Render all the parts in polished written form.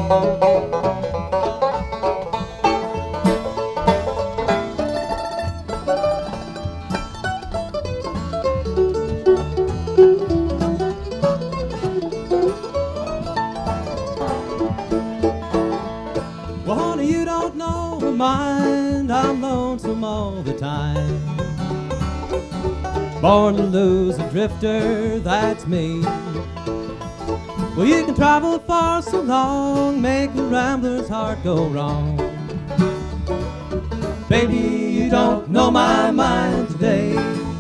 Well, honey, you don't know my mind. I'm lonesome all the time. Born to lose, a drifter, that's me. Well, you can travel far so long, make a rambler's heart go wrong. Baby, you don't know my mind today.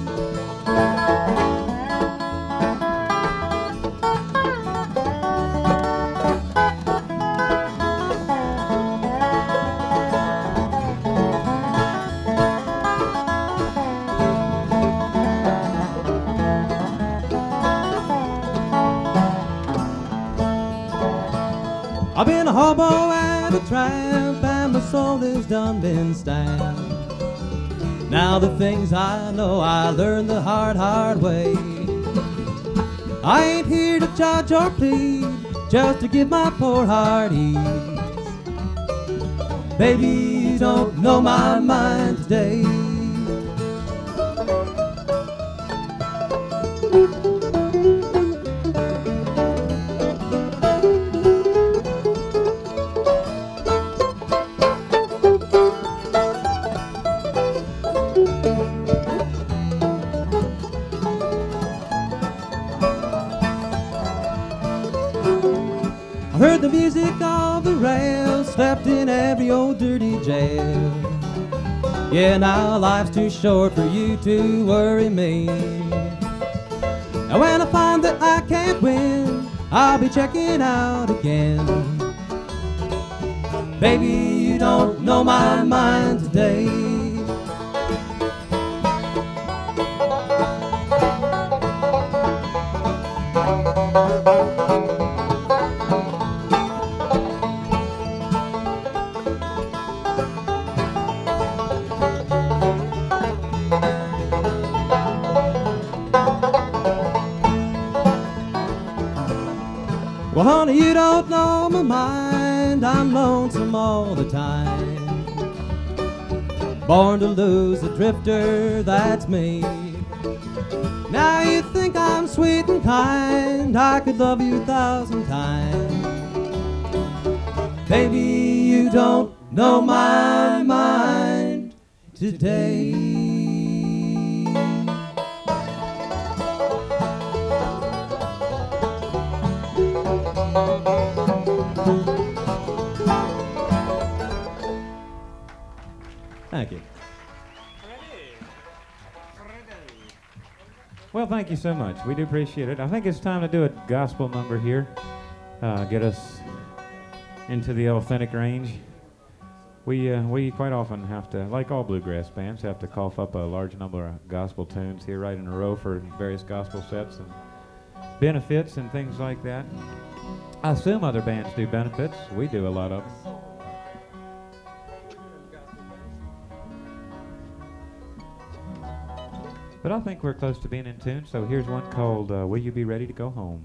I've been a hobo and a tramp, and my soul is done been stamped. Now the things I know I learned the hard way. I ain't here to judge or plead, just to give my poor heart ease. Baby, you don't know my mind today. I heard the music of the rail, slept in every old dirty jail. Yeah, now life's too short for you to worry me. Now when I find that I can't win, I'll be checking out again. Baby, you don't know my mind today. Well, honey, you don't know my mind. I'm lonesome all the time. Born to lose, a drifter, that's me. Now you think I'm sweet and kind, I could love you 1,000 times. Baby, you don't know my mind today. Thank you. Well, thank you so much. We do appreciate it. I think it's time to do a gospel number here. Get us into the authentic range. We quite often have to, like all bluegrass bands, have to cough up a large number of gospel tunes here right in a row for various gospel sets and benefits and things like that. I assume other bands do benefits. We do a lot of them. But I think we're close to being in tune, so here's one called Will You Be Ready to Go Home?